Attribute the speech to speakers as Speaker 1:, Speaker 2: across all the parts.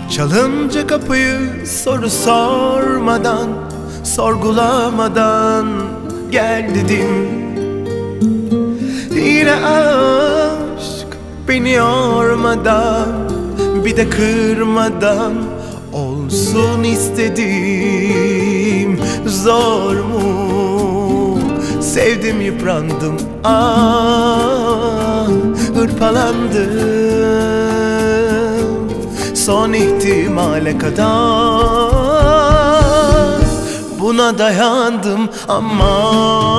Speaker 1: Çalınca kapıyı soru sormadan, sorgulamadan gel dedim. Yine aşk beni yormadan, bir de kırmadan olsun istedim. Zor mu? Sevdim, yıprandım, hırpalandım. Son ihtimale kadar buna dayandım ama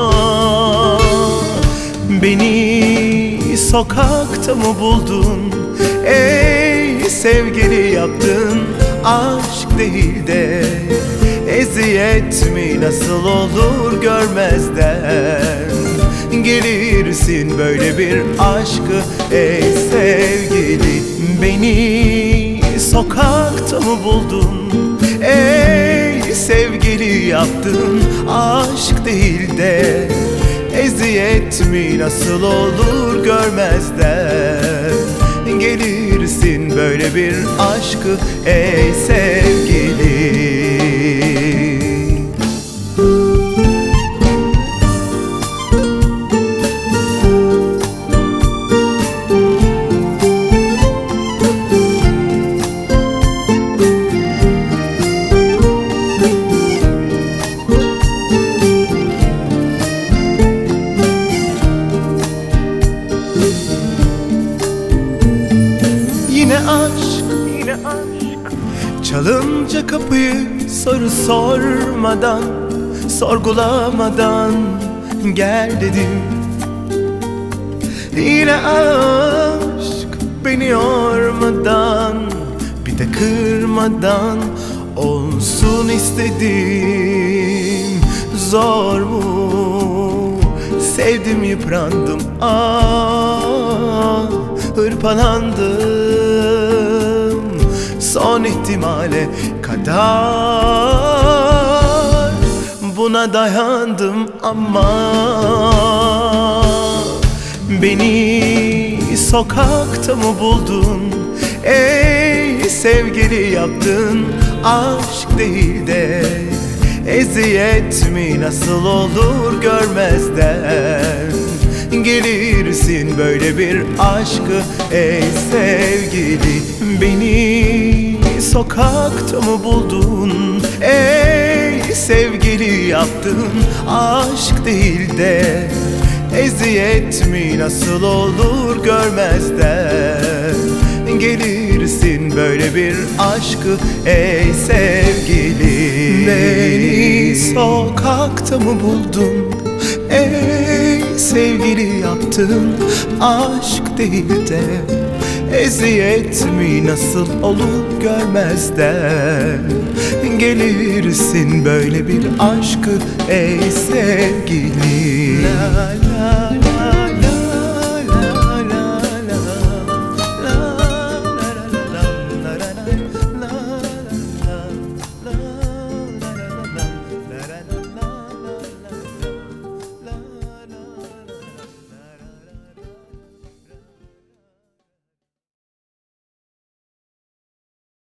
Speaker 1: beni sokakta mı buldun? Ey sevgili, yaptın aşk değil de eziyet mi? Nasıl olur görmezden gelirsin böyle bir aşkı? Ey sevgili, beni sokakta mı buldun? Ey sevgili, yaptın aşk değil de eziyet mi? Nasıl olur görmezden gelirsin böyle bir aşkı? Ey sevgili. Yine aşk, yine aşk. Çalınca kapıyı soru sormadan, sorgulamadan gel dedim. Yine aşk beni yormadan, bir de kırmadan olsun istedim. Zor mu? Sevdim, yıprandım, hırpalandım. Son ihtimale kadar buna dayandım ama beni sokakta mı buldun? Ey sevgili, yaptın aşk değil de eziyet mi? Nasıl olur görmezden gelirsin böyle bir aşkı? Ey sevgili, beni sokakta mı buldun? Ey sevgili, yaptın aşk değil de eziyet mi? Nasıl olur görmezden gelirsin böyle bir aşkı? Ey sevgili, beni sokakta mı buldun? Ey sevgili, yaptın aşk değil de eziyet mi? Nasıl olur görmezden gelirsin böyle bir aşkı? Ey sevgili. La la